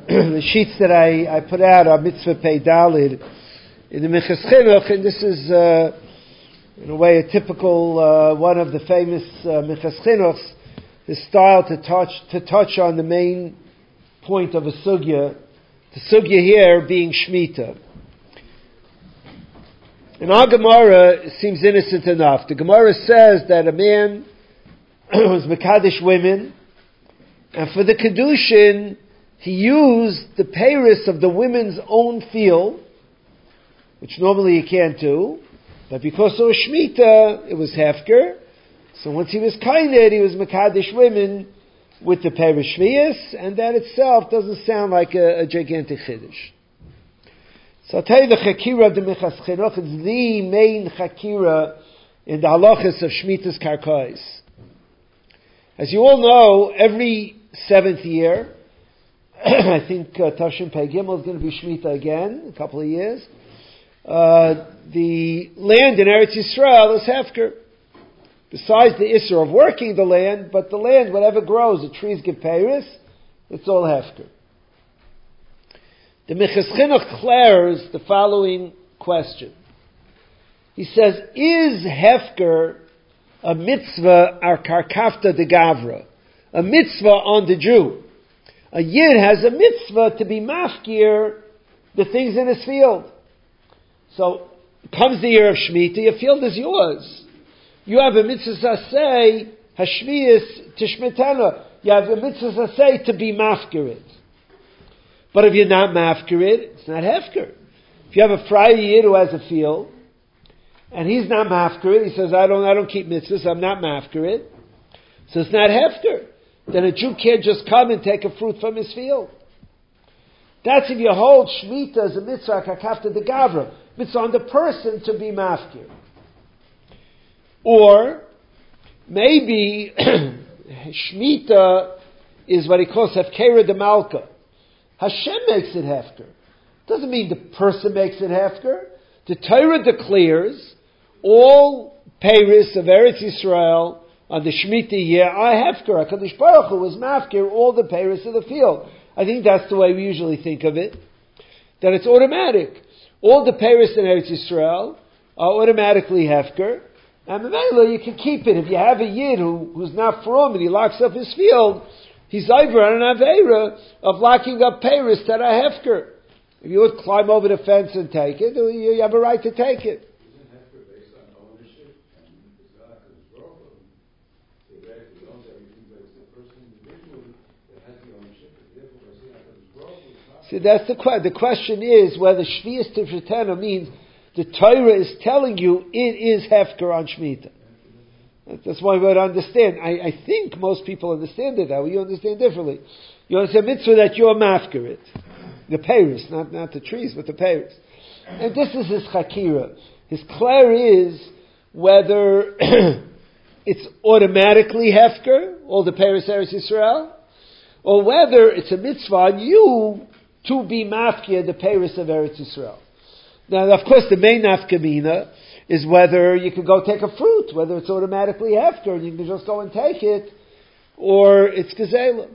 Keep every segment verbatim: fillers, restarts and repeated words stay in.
the sheets that I, I put out are Mitzvah Pei Dalid in the Minchas Chinuch, and this is, uh, in a way, a typical uh, one of the famous uh, Minchas Chinuchs, his style to touch to touch on the main point of a sugya, the sugya here being Shemitah. In our Gemara, it seems innocent enough. The Gemara says that a man was Mekadesh women, and for the Kedushin, he used the peiros of the women's own field, which normally you can't do, but because it was Shemitah, it was Hefker. So once he was Kained, he was Mekadesh women with the peiros Shvius, and that itself doesn't sound like a, a gigantic Chiddush. So I'll tell you the Chakira of the Minchas Chinuch. It's the main Chakira in the halachas of Shemitah's Karkais. As you all know, every seventh year, I think uh, Tashim Pei Gimel is going to be Shemitah again, a couple of years. Uh, the land in Eretz Yisrael is Hefker. Besides the Isser of working the land, but the land, whatever grows, the trees give peiros, it's all Hefker. The Minchas Chinuch declares the following question. He says, is Hefker a mitzvah ar karkafta de gavra? A mitzvah on the Jew? A Yid has a mitzvah to be mafkir the things in his field. So, comes the year of Shemitah, your field is yours. You have a mitzvah say, hashmiyas tishmetana. You have a mitzvah say to be mafkir it. But if you're not mafkir it, it's not hefker. If you have a Friday Yid who has a field, and he's not mafkir it, he says, I don't, I don't keep mitzvahs, I'm not mafkir it. So it's not hefker. Then a Jew can't just come and take a fruit from his field. That's if you hold Shemitah as a mitzvah, kakafta de gavra. Mitzvah on the person to be mafkir. Or, maybe, Shemitah is what he calls hefkera de malka. Hashem makes it hefker. Doesn't mean the person makes it hefker. The Torah declares all peiros of Eretz Yisrael on the Shemitah year are hefker. HaKadosh Baruch Hu was mafkir all the peiros of the field. I think that's the way we usually think of it. That it's automatic. All the peiros in Eretz Yisrael are automatically hefker. And Mevela, you can keep it. If you have a Yid who, who's not from and he locks up his field, he's over on an Aveira of locking up peiros that are hefker. If you would climb over the fence and take it, you have a right to take it. Isn't hefker based on ownership? And it's not because it's broken. So that he owns everything, but it's the person individually that has the ownership. Therefore, by saying that it's broken, it's not. See, that's the question. The question is whether Shvius Tifshetana means the Torah is telling you it is hefker on Shemitah. That's why we would understand. I, I think most people understand it that way. You understand differently. You understand mitzvah that you're mafkir it. The peiros, not, not the trees, but the peiros. And this is his chakira. His clair is whether it's automatically hefker, all the peiros Eretz Yisrael, or whether it's a mitzvah on you to be mafkir the peiros of Eretz Yisrael. Now, of course, the main nafkamina is whether you can go take a fruit, whether it's automatically hefker and you can just go and take it, or it's gezela.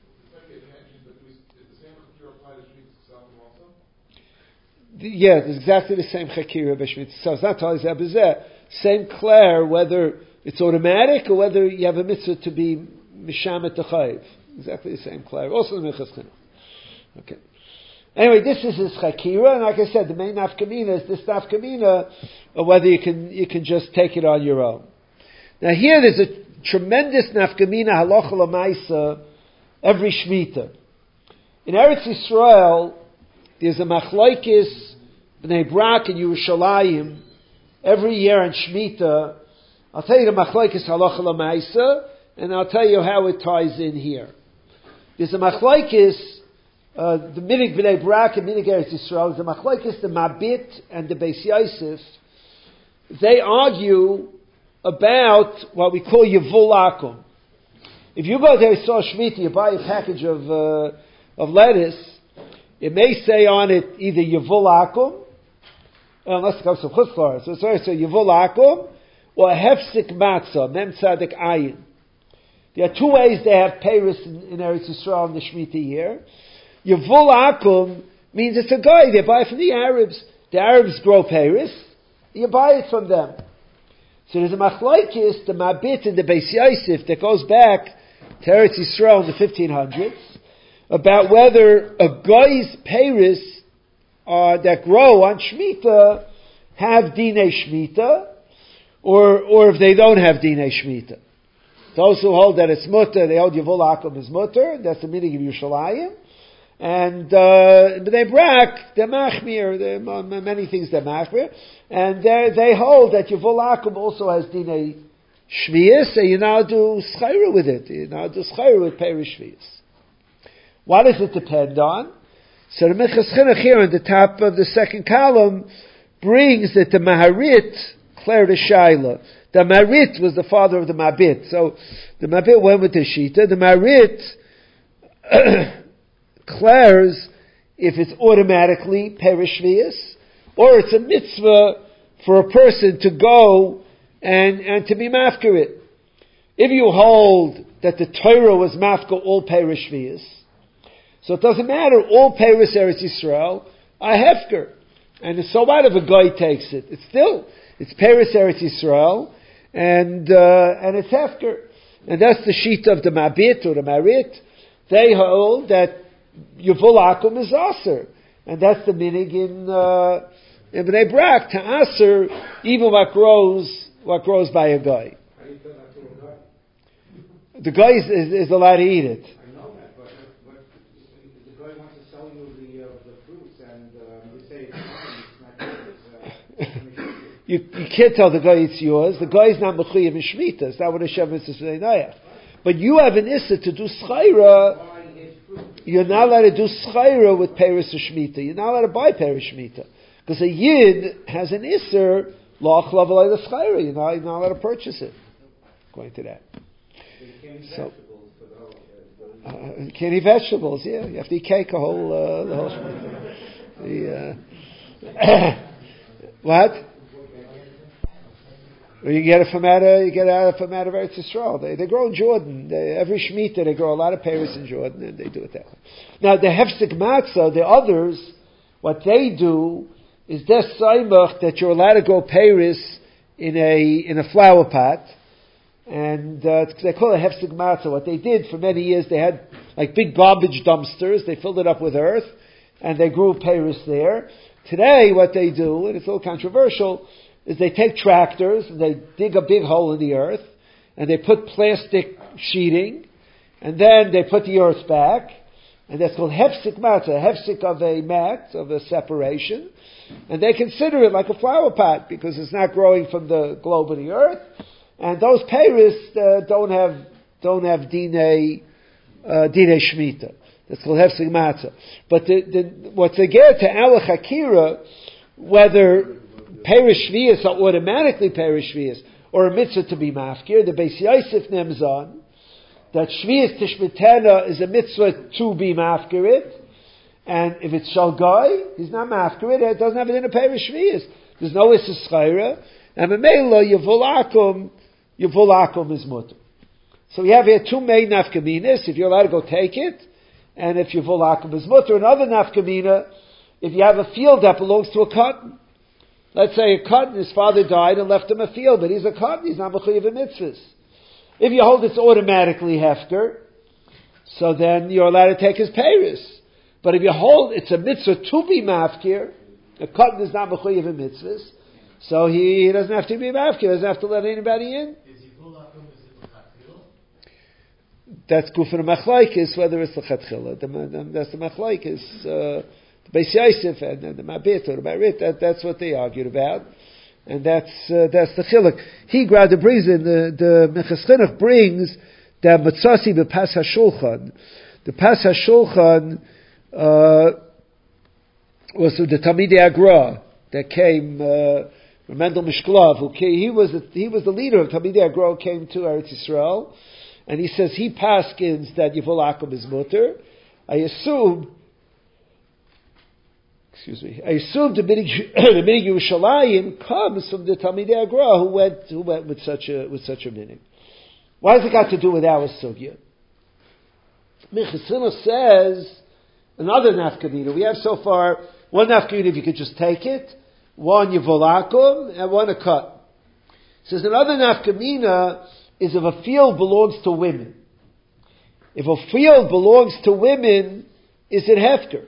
Yeah, it's exactly the same chakira b'shmit. So it's not tali zeh. Same clair, whether it's automatic or whether you have a mitzvah to be mishamet t'chayiv. Exactly the same clair. Also the Minchas Chinuch. Okay. Anyway, this is his chakira, and like I said, the main nafkamina is this nafkamina, or whether you can you can just take it on your own. Now here there's a tremendous nafkamina halacha l'maisa every Shemitah. In Eretz Yisrael, there's a machlokes Bnei Brak and Yerushalayim every year on Shemitah. I'll tell you the machlokes halacha l'maisa, and I'll tell you how it ties in here. There's a machlokes. Uh, the minig Bnei Brak and minig Eretz Yisrael, the machlokes, the Mabit and the Beis Yosef, they argue about what we call Yevul Akum. If you go there, saw Shemitah, you buy a package of uh, of lettuce, it may say on it either Yevul Akum, unless it comes from Chutz La'aretz, so it's always so Yevul Akum, or Hefsik Matzah, Mem Tzadik Ayin. There are two ways they have peiros in, in Eretz Yisrael in the Shemitah year. Yavul Akum means it's a guy. They buy from the Arabs. The Arabs grow Paris. You buy it from them. So there's a machlaikis, the Mabit and the Beis Yosef that goes back to Eretz Yisrael in the fifteen hundreds about whether a guy's Paris uh, that grow on Shemitah have Dinei Shemitah or or if they don't have Dinei Shemitah. Those who hold that it's mutter, they hold Yavul Akum is mutter. That's the meaning of Yerushalayim. And uh, B'nai Brak, they're machmir. There are many things they're machmir, and they hold that Yavul Akum also has Dinei Shvius, and you now do schayra with it. You now do schayra with Perish Shvius. What does it depend on? So the Minchas Chinuch here on the top of the second column brings that the Maharit declared a Shaila. The Maharit was the father of the Mabit. So the Mabit went with the Shita. The Maharit declares if it's automatically Perish Shvius, or it's a mitzvah for a person to go and, and to be mafker it. If you hold that the Torah was mafker all Perish Shvius, so it doesn't matter, all Perish Eretz Yisrael are hefker. And so what if a guy takes it? It's still, it's Perish Eretz Yisrael, and, uh, and it's hefker. And that's the sheet of the Mabit or the Marit. They hold that Yavul Akum is aser. And that's the minig in, uh, in B'nai Brak, to aser, even what grows, what grows by a guy. How do you tell that to a guy? The guy is, is, is allowed to eat it. I know that, but, but the guy wants to sell you the, uh, the fruits and um, you say it's not good. Uh, you, you can't tell the guy it's yours. The guy is not mechuyev in Shemitah. It's not what Hashem is B'nai Noach. But you have an issa to do schayra. You're not allowed to do schayra with Paris or Shemitah. You're not allowed to buy Paris Shemitah. Because a Yid has an isser, loch lavalay the schayra. You're not, you're not allowed to purchase it. According to that. So, uh, you can't eat vegetables, yeah. You have to eat cake a whole, uh, the whole Shemitah. The, uh, what? Well, you get it from out of, you get it out of, from out of Eretz Yisrael. They, they grow in Jordan. They, every Shemitah, they grow a lot of Paris in Jordan, and they do it that way. Now, the Hefsek Matzah, the others, what they do is des saimach that you're allowed to grow Paris in a, in a flower pot. And, uh, they call it Hefsek Matzah. What they did for many years, they had like big garbage dumpsters. They filled it up with earth, and they grew Paris there. Today, what they do, and it's a little controversial, is they take tractors and they dig a big hole in the earth and they put plastic sheeting and then they put the earth back, and that's called hefsek matzah, hefsek of a mat, of a separation, and they consider it like a flower pot because it's not growing from the globe of the earth, and those peiros uh, don't have don't have dinei uh, dinei shmita. That's called hefsek matzah. But the, the, what's they get to our chakira, whether Perish Shvius are automatically Perish Shvius, or a mitzvah to be mafkir. The Beis Yosef nems on that Shvius Tishmitena is a mitzvah to be mafkir it, and if it's Shalgai, he's not mafkir it. It doesn't have it in a Perish Shvius. There's no Issa Schayra, and Memela Yavul Akum, Yavul Akum is mutter. So we have here two main nafkaminas. If you're allowed to go take it, and if Yavul Akum is mutter, another nafkamina, if you have a field that belongs to a cotton. Let's say a cotton, his father died and left him a field, but he's a cotton, he's not mechuyev in mitzvahs. If you hold it's automatically hefker, so then you're allowed to take his peiros. But if you hold it's a mitzvah to be mafkir, a cotton is not mechuyev in mitzvahs, so he, he doesn't have to be mafkir, he doesn't have to let anybody in. Is Yavul Akum, is it l'chatchila? That's good for the machlaikis, whether it's l'chatchila. That's the machlaikis. Uh, Beis Yosef and, and the Mabit or the Marit, that, that's what they argued about, and that's uh, that's the chiluk. He rather brings in the the Minchas Chinuch brings that Matzasi bePas HaShulchan. The Pas HaShulchan uh, was the Talmidei Agra that came. Uh, Mendel Mishklov, who came, he was the, he was the leader of Talmidei Agra, came to Eretz Yisrael, and he says he paskins that Yavul Akum is mutter. I assume. Excuse me. I assume the Minig Yerushalayim comes from the Talmidei Agra who went who went with such a with such a minig. What has it got to do with our sugya? Minchas Chinuch says another nafkamina. We have so far one nafkamina if you could just take it, one yivolakum, and one a cut. It says another nafkamina is if a field belongs to women. If a field belongs to women, is it hefker?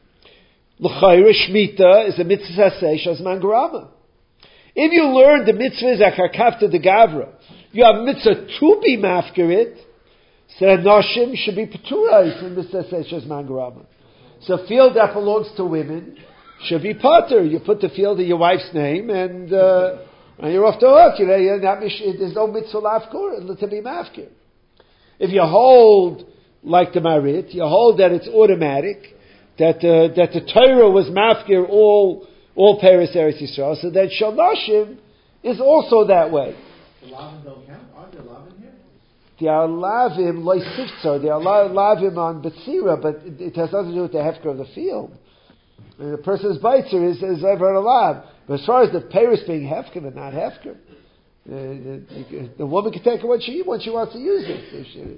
L'chayra shmita is a mitzvah seish as mangrama. If you learn the mitzvahs akakafta de gavra, you have mitzvah to be mafkerit, so noshim should be paturais in mitzvah seish as mangrama. So a field that belongs to women should be pater. You put the field in your wife's name and, uh, and you're off the hook. You know, you're not, there's no mitzvah lafkur to be mafkir. If you hold like the marit, you hold that it's automatic, that uh, that the Torah was mafkir all all Paris Eretz Yisrael, so then Shalnashim is also that way. The lavim don't count? Aren't there lavim here? They are lavim loisiftzar. They are lavim on betzira, but it, it has nothing to do with the hefker of the field. And the person's baitzer is is ever a lav. But as far as the Paris being hefker and not hefker, uh, the, the woman can take it when she when she wants to use it.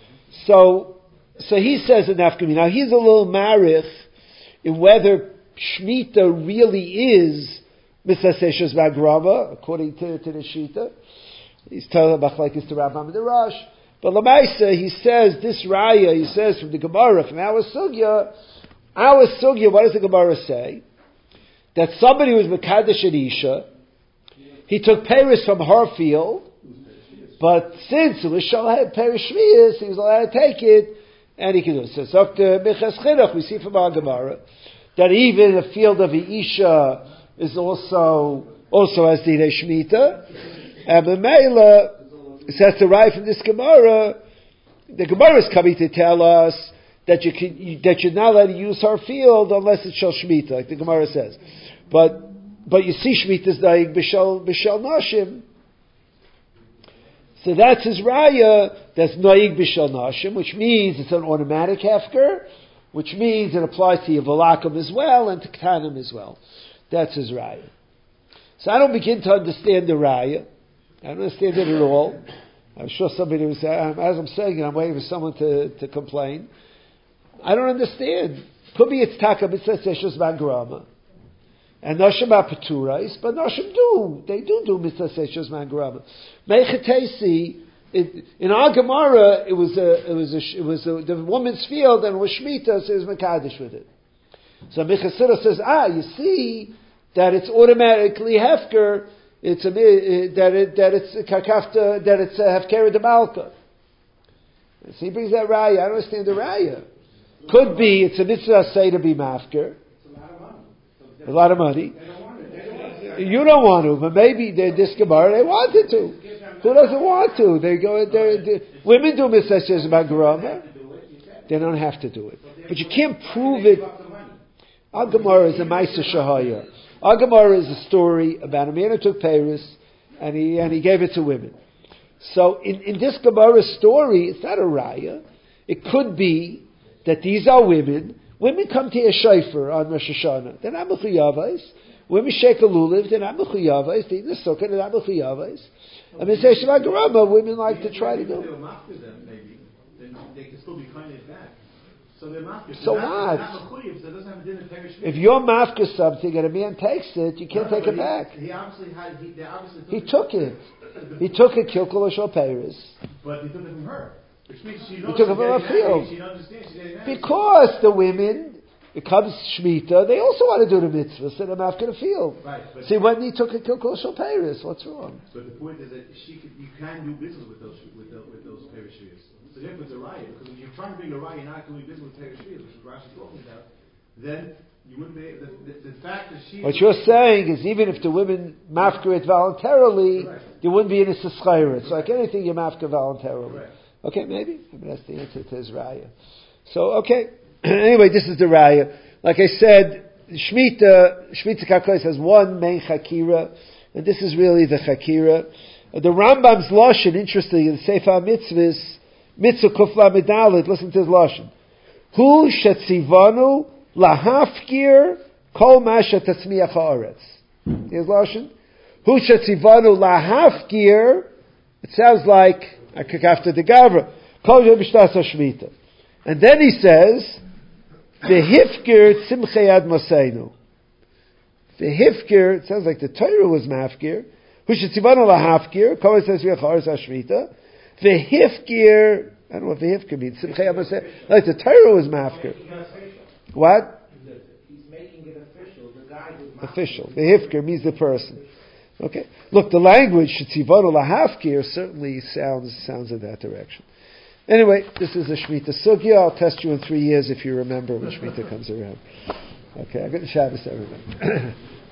So. So he says in Nafkami. Now he's a little marich in whether Shemitah really is Misaseshas Magrama, according to, to the Shita. He's telling Machlekes to Rambam and the Rosh. But Lamaisa, he says, this Raya, he says from the Gemara, from our Sugya, our Sugya, what does the Gemara say? That somebody was Mekadesh and Isha, he took Paris from her field, but since it was Shalhed Paris Shmiyas, he was allowed to take it, and he can do it. So, Doctor Michas Chinuch, we see from our Gemara that even the field of Isha is also also as Dinei Shemitah. And Memela, it says to write from this Gemara, the Gemara is coming to tell us that you can you, that you're not allowed to use her field unless it's Shal Shemitah, like the Gemara says. But but you see Shemitah's dying b'shal b'shal nashim. So that's his raya, that's noig b'shal nashim, which means it's an automatic hefker, which means it applies to Yevolakim as well and to Ktanim as well. That's his raya. So I don't begin to understand the raya. I don't understand it at all. I'm sure somebody was, as I'm saying it, I'm waiting for someone to, to complain. I don't understand. Could be it's taka mitzvah seshus mangrama. And Nashim are Paturais, but Nashim do. They do do Mitzvah Seshus Mangrama. Meichetesi, in our Gemara, it was a, it was a, it was a, the woman's field, and it was Shemitah, so it was Mekadesh with it. So Mechasira says, ah, you see that it's automatically Hefker, it's a, that it, that it's Kakafta, that it's a Hefker de Malka. So he brings that Raya. I don't understand the Raya. Could be, it's a Mitzvah say to be Mafker. A lot of money. You don't want to, but maybe they this Gemara they wanted to. Who doesn't want to? They go. They, women do mitzvahs magrama. They don't have to do it, but you can't prove it. Our Gemara is a Maisa Shahaya. Our Gemara is a story about a man who took Paris and he and he gave it to women. So in, in this Gemara story, it's not a raya. It could be that these are women. Women come to a shayfer on Rosh Hashanah. They're not mechuyavais. Women shake a lulav. They're not mechuyavais. They eat the sukkah. They're not mechuyavais. I mean, say Shabbat Garama. Women like to try to do. They were mafkir them, maybe. Then they can still be kind of back. So they're mafkir. So not, what? Not mechuyev, so it doesn't have a dinner perish. If you're mafkir something and a man takes it, you can't no, take it he, back. He obviously had. He, they obviously took he it. took it. He took it. Kilkul Shal Paris. But he took it from her. Which means she knows he took it from her field. She understands. She's because the women. It comes Shemitah, they also want to do the mitzvahs, and I'm after the field. Right, see, when he took a Kilkul Shal Paris, what's wrong? But the point is that she could, you can do business with those with, the, with those parashiyas. So therefore it's a riot, because if you're trying to bring a riot, not doing business with parashiyas, which is Rashi's talking about, then you wouldn't be, the, the, the fact that she... What you're saying is even if the women mafker it voluntarily, correct. There wouldn't be an Issachayr. It's like anything you mafker voluntarily. Correct. Okay, maybe. I mean, that's the answer to his raya. So, okay. Anyway, this is the raya. Like I said, Shemitah, Shemitah Kakos has one main Chakira, and this is really the Chakira. The Rambam's Lashon, interesting, in the Sefer Mitzvahs, Mitzvah Kufla Medalit, listen to his Lashon. Hu shetzivanu lahafkir kol masha tatzmiach haaretz. His Lashon. Hu shetzivanu lahafkir, it sounds like, after the Gavra, kol yom b'shtas ha-Shemitah. And then he says, V'hifkir tzimchei ad moseinu. V'hifkir, it sounds like the Torah was mafkir. Hushetzivanu lahafkir, Kohen says v'yacharis hashmita. V'hifkir, I don't know what v'hifkir means, tzimchei ad moseinu. Like the Torah was mafkir. What? He's making it official. The guy was mafkir. Official. V'hifkir means the person. Okay. Look, the language shetzivanu lahafkir certainly sounds sounds in that direction. Anyway, this is a Shemitah Sugya. I'll test you in three years if you remember when Shemitah comes around. Okay, I've got Shabbos, everybody.